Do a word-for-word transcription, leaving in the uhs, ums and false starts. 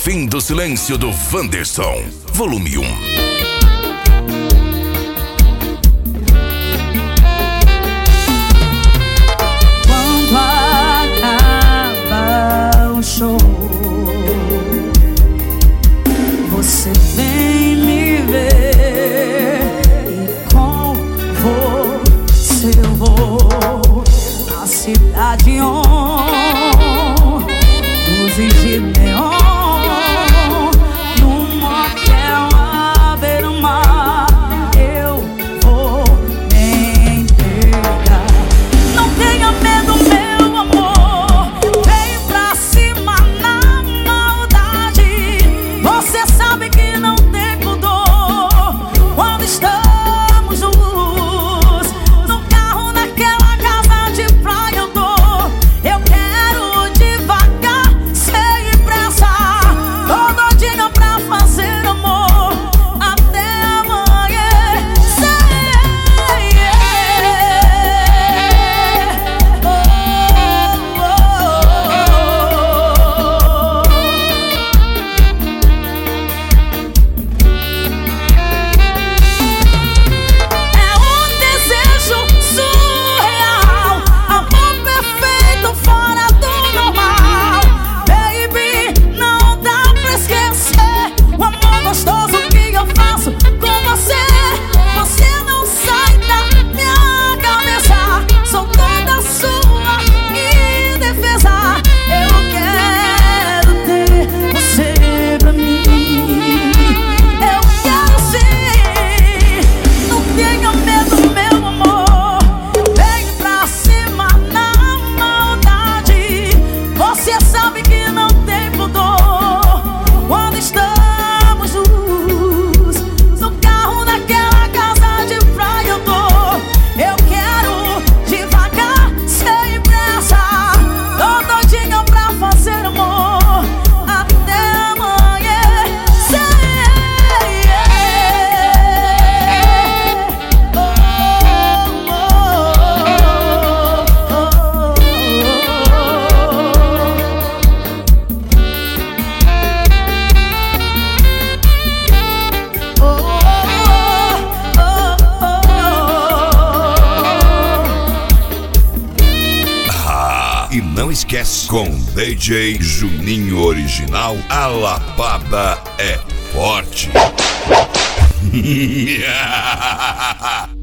fim do silêncio do Wanderson, volume um. Quando acaba o show, você vem me ver e com você eu vou na cidade on, luzes de neon, num motel à beira-mar. Eu vou me entregar. Não tenha medo, meu amor, vem pra cima na maldade. Você sabe que não tem pudor quando estamos juntos, no carro, naquela casa de praia. Eu dou, eu quero devagar, sem pressa, tô doidinha pra fazer amor até amanhecer. Oh, oh, É um desejo surreal, amor perfeito fora do normal. Baby, não dá pra esquecer o amor gostoso que eu faço com você. Você não sai da minha cabeça, sou toda sua indefesa. Eu quero ter você pra mim, eu quero sim. Não tenha medo, meu amor, vem pra cima na maldade. Você sabe que não tem pudor quando estamos juntos, no carro, naquela casa de praia. Eu dou, eu quero devagar, sem pressa, tô doidinha pra fazer amor até amanhecer. Oh, Ah, e não esquece, com D J Juninho Original, a lapada é forte.